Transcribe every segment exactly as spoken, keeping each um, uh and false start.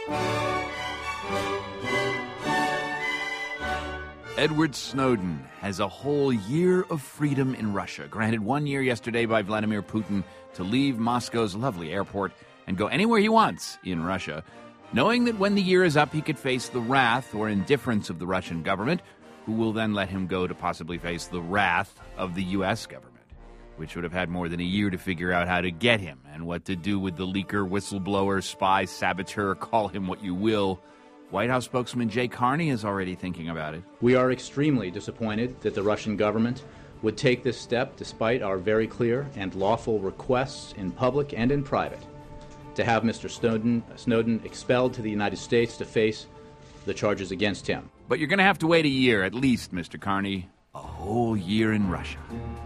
Edward Snowden has a whole year of freedom in Russia, granted one year yesterday by Vladimir Putin to leave Moscow's lovely airport and go anywhere he wants in Russia, knowing that when the year is up, he could face the wrath or indifference of the Russian government, who will then let him go to possibly face the wrath of the U S government, which would have had more than a year to figure out how to get him and what to do with the leaker, whistleblower, spy, saboteur, call him what you will. White House spokesman Jay Carney is already thinking about it. We are extremely disappointed that the Russian government would take this step despite our very clear and lawful requests in public and in private to have Mister Snowden, Snowden expelled to the United States to face the charges against him. But you're going to have to wait a year at least, Mister Carney. A whole year in Russia.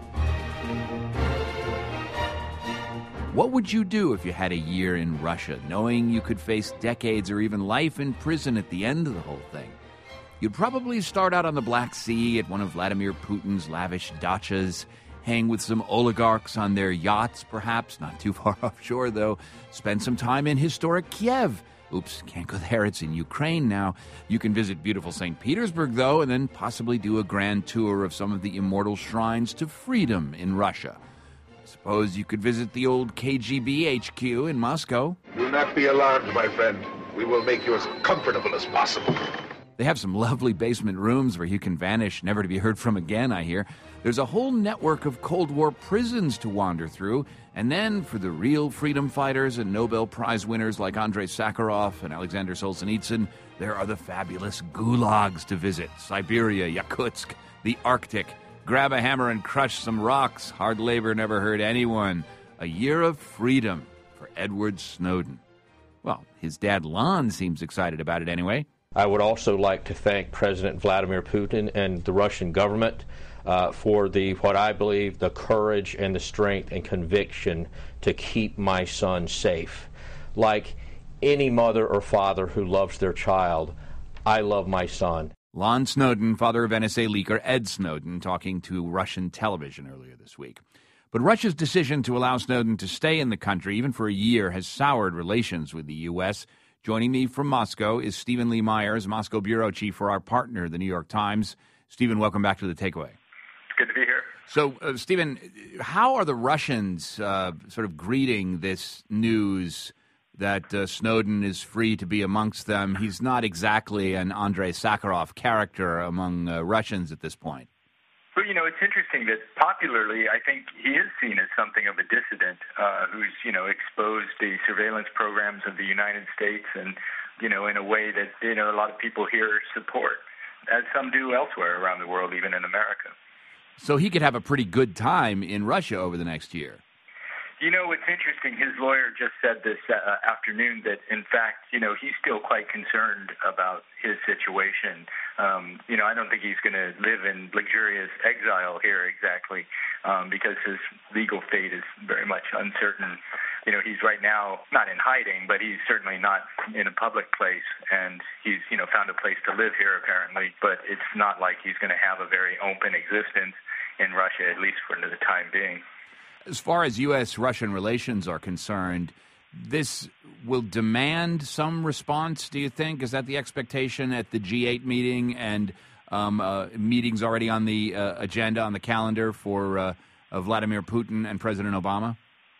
What would you do if you had a year in Russia, knowing you could face decades or even life in prison at the end of the whole thing? You'd probably start out on the Black Sea at one of Vladimir Putin's lavish dachas, hang with some oligarchs on their yachts, perhaps, not too far offshore, though. Spend some time in historic Kiev. Oops, can't go there, it's in Ukraine now. You can visit beautiful Saint Petersburg, though, and then possibly do a grand tour of some of the immortal shrines to freedom in Russia. Suppose you could visit the old K G B H Q in Moscow. Do not be alarmed, my friend. We will make you as comfortable as possible. They have some lovely basement rooms where you can vanish, never to be heard from again, I hear. There's a whole network of Cold War prisons to wander through. And then, for the real freedom fighters and Nobel Prize winners like Andrei Sakharov and Alexander Solzhenitsyn, there are the fabulous gulags to visit. Siberia, Yakutsk, the Arctic. Grab a hammer and crush some rocks. Hard labor never hurt anyone. A year of freedom for Edward Snowden. Well, his dad Lon seems excited about it anyway. I would also like to thank President Vladimir Putin and the Russian government uh, for the what I believe the courage and the strength and conviction to keep my son safe. Like any mother or father who loves their child, I love my son. Lon Snowden, father of N S A leaker Ed Snowden, talking to Russian television earlier this week. But Russia's decision to allow Snowden to stay in the country, even for a year, has soured relations with the U S. Joining me from Moscow is Stephen Lee Myers, Moscow bureau chief for our partner, The New York Times. Stephen, welcome back to The Takeaway. It's good to be here. So, uh, Stephen, how are the Russians uh, sort of greeting this news that uh, Snowden is free to be amongst them? He's not exactly an Andrei Sakharov character among uh, Russians at this point. Well, you know, it's interesting that popularly, I think he is seen as something of a dissident uh, who's, you know, exposed the surveillance programs of the United States and, you know, in a way that, you know, a lot of people here support, as some do elsewhere around the world, even in America. So he could have a pretty good time in Russia over the next year. You know, it's interesting. His lawyer just said this uh, afternoon that, in fact, you know, he's still quite concerned about his situation. Um, you know, I don't think he's going to live in luxurious exile here exactly um, because his legal fate is very much uncertain. You know, he's right now not in hiding, but he's certainly not in a public place. And he's, you know, found a place to live here apparently. But it's not like he's going to have a very open existence in Russia, at least for the time being. As far as U S Russian relations are concerned, this will demand some response, do you think? Is that the expectation at the G eight meeting and um, uh, meetings already on the uh, agenda, on the calendar for uh, uh, Vladimir Putin and President Obama?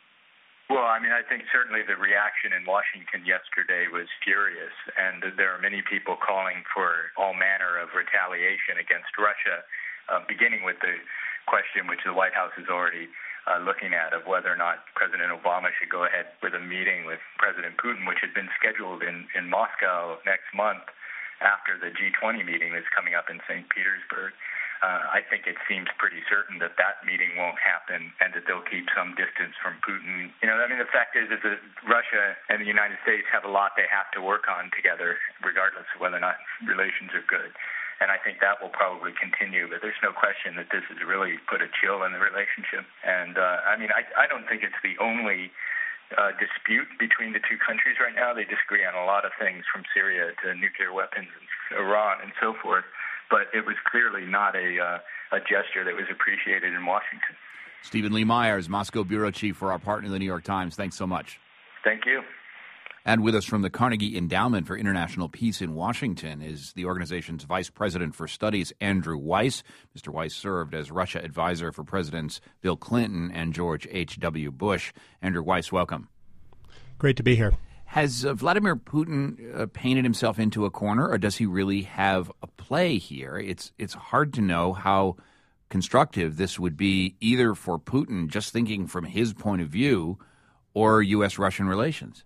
Well, I mean, I think certainly the reaction in Washington yesterday was furious, and there are many people calling for all manner of retaliation against Russia, uh, beginning with the question which the White House has already Uh, looking at of whether or not President Obama should go ahead with a meeting with President Putin, which had been scheduled in, in Moscow next month after the G twenty meeting that's coming up in Saint Petersburg. Uh, I think it seems pretty certain that that meeting won't happen and that they'll keep some distance from Putin. You know, I mean, the fact is, is that Russia and the United States have a lot they have to work on together, regardless of whether or not relations are good. And I think that will probably continue, but there's no question that this has really put a chill in the relationship. And, uh, I mean, I, I don't think it's the only uh, dispute between the two countries right now. They disagree on a lot of things, from Syria to nuclear weapons and Iran and so forth. But it was clearly not a, uh, a gesture that was appreciated in Washington. Stephen Lee Myers, Moscow bureau chief for our partner, The New York Times. Thanks so much. Thank you. And with us from the Carnegie Endowment for International Peace in Washington is the organization's Vice President for Studies, Andrew Weiss. Mister Weiss served as Russia advisor for Presidents Bill Clinton and George H W. Bush. Andrew Weiss, welcome. Great to be here. Has uh, Vladimir Putin uh, painted himself into a corner, or does he really have a play here? It's it's hard to know how constructive this would be, either for Putin, just thinking from his point of view, or U S Russian relations.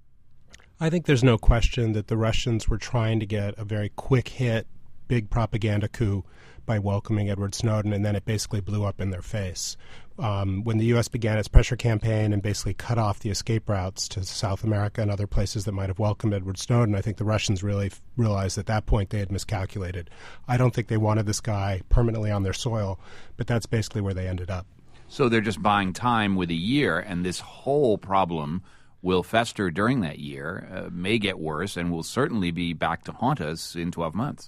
I think there's no question that the Russians were trying to get a very quick hit, big propaganda coup by welcoming Edward Snowden, and then it basically blew up in their face. Um, when the U S began its pressure campaign and basically cut off the escape routes to South America and other places that might have welcomed Edward Snowden, I think the Russians really f- realized at that point they had miscalculated. I don't think they wanted this guy permanently on their soil, but that's basically where they ended up. So they're just buying time with a year, and this whole problem will fester during that year, uh, may get worse, and will certainly be back to haunt us in twelve months.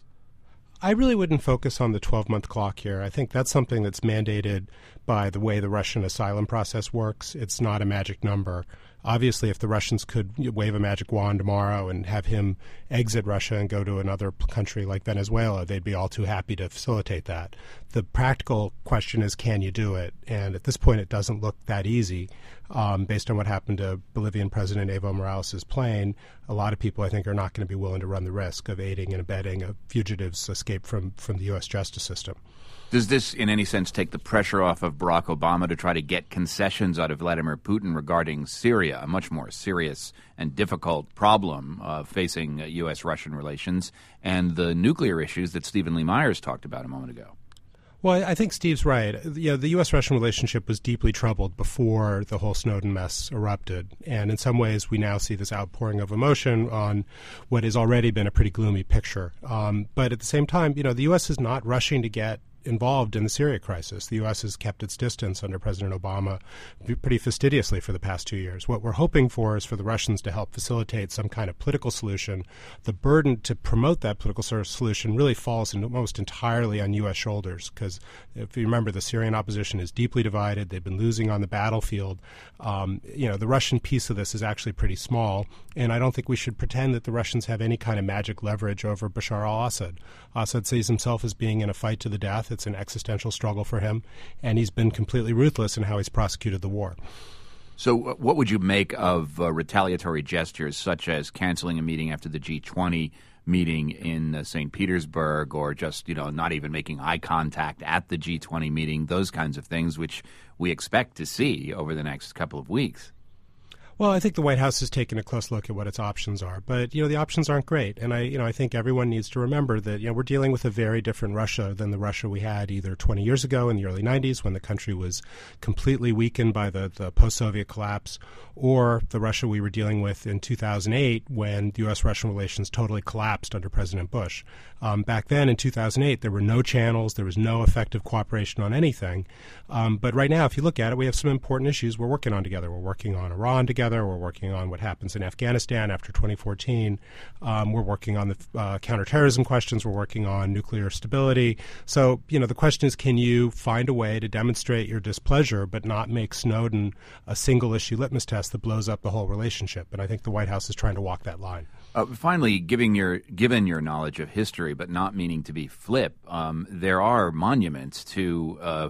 I really wouldn't focus on the twelve-month clock here. I think that's something that's mandated by the way the Russian asylum process works. It's not a magic number. Obviously, if the Russians could wave a magic wand tomorrow and have him exit Russia and go to another country like Venezuela, they'd be all too happy to facilitate that. The practical question is, can you do it? And at this point, it doesn't look that easy. Um, based on what happened to Bolivian President Evo Morales' plane, a lot of people, I think, are not going to be willing to run the risk of aiding and abetting a fugitive's escape from, from the U S justice system. Does this, in any sense, take the pressure off of Barack Obama to try to get concessions out of Vladimir Putin regarding Syria, a much more serious and difficult problem uh, facing uh, U S Russian relations, and the nuclear issues that Stephen Lee Myers talked about a moment ago? Well, I think Steve's right. You know, the U S Russian relationship was deeply troubled before the whole Snowden mess erupted. And in some ways, we now see this outpouring of emotion on what has already been a pretty gloomy picture. Um, but at the same time, you know, the U S is not rushing to get involved in the Syria crisis. The U S has kept its distance under President Obama pretty fastidiously for the past two years. What we're hoping for is for the Russians to help facilitate some kind of political solution. The burden to promote that political solution really falls almost entirely on U S shoulders, because if you remember, the Syrian opposition is deeply divided. They've been losing on the battlefield. Um, you know, the Russian piece of this is actually pretty small, and I don't think we should pretend that the Russians have any kind of magic leverage over Bashar al-Assad. Assad sees himself as being in a fight to the death. It's an existential struggle for him, and he's been completely ruthless in how he's prosecuted the war. So uh, what would you make of uh, retaliatory gestures such as canceling a meeting after the G twenty meeting in uh, Saint Petersburg, or just, you know, not even making eye contact at the G twenty meeting, those kinds of things which we expect to see over the next couple of weeks? Well, I think the White House has taken a close look at what its options are, but you know the options aren't great, and I, you know, I think everyone needs to remember that you know we're dealing with a very different Russia than the Russia we had either twenty years ago in the early nineties, when the country was completely weakened by the, the post-Soviet collapse, or the Russia we were dealing with in two thousand eight, when U S-Russian relations totally collapsed under President Bush. Um, back then, in two thousand eight, there were no channels, there was no effective cooperation on anything. Um, but right now, if you look at it, we have some important issues we're working on together. We're working on Iran together. We're working on what happens in Afghanistan after twenty fourteen. Um, we're working on the uh, counterterrorism questions. We're working on nuclear stability. So, you know, the question is, can you find a way to demonstrate your displeasure but not make Snowden a single-issue litmus test that blows up the whole relationship? And I think the White House is trying to walk that line. Uh, finally, giving your, given your knowledge of history, but not meaning to be flip, um, there are monuments to uh,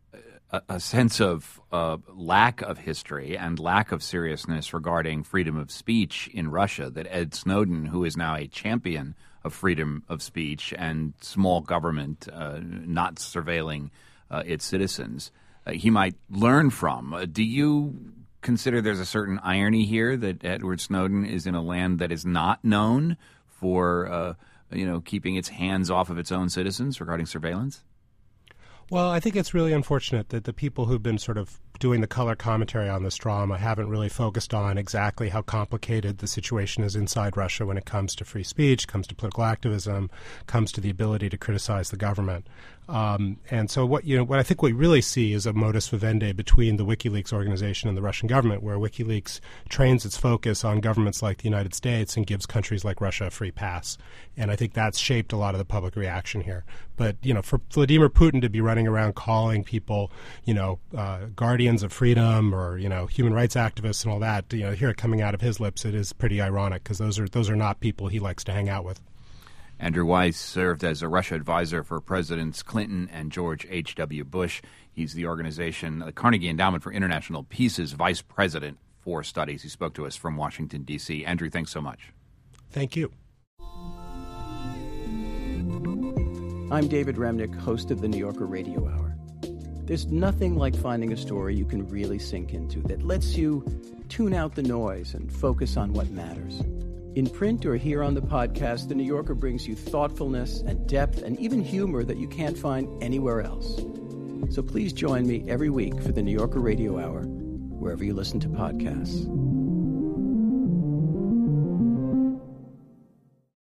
a, a sense of uh, lack of history and lack of seriousness regarding freedom of speech in Russia that Ed Snowden, who is now a champion of freedom of speech and small government uh, not surveilling uh, its citizens, uh, he might learn from. Uh, do you consider there's a certain irony here that Edward Snowden is in a land that is not known for, uh, you know, keeping its hands off of its own citizens regarding surveillance? Well, I think it's really unfortunate that the people who've been sort of doing the color commentary on this drama haven't really focused on exactly how complicated the situation is inside Russia when it comes to free speech, comes to political activism, comes to the ability to criticize the government. Um, and so what you know, what I think we really see is a modus vivendi between the WikiLeaks organization and the Russian government, where WikiLeaks trains its focus on governments like the United States and gives countries like Russia a free pass. And I think that's shaped a lot of the public reaction here. But, you know, for Vladimir Putin to be running around calling people, you know, uh, guardians guardians of freedom or, you know, human rights activists and all that, you know, hear it coming out of his lips, it is pretty ironic because those are those are not people he likes to hang out with. Andrew Weiss served as a Russia advisor for Presidents Clinton and George H W. Bush. He's the organization, the Carnegie Endowment for International Peace's vice president for studies. He spoke to us from Washington, D C. Andrew, thanks so much. Thank you. I'm David Remnick, host of the New Yorker Radio Hour. There's nothing like finding a story you can really sink into that lets you tune out the noise and focus on what matters. In print or here on the podcast, The New Yorker brings you thoughtfulness and depth and even humor that you can't find anywhere else. So please join me every week for the New Yorker Radio Hour, wherever you listen to podcasts.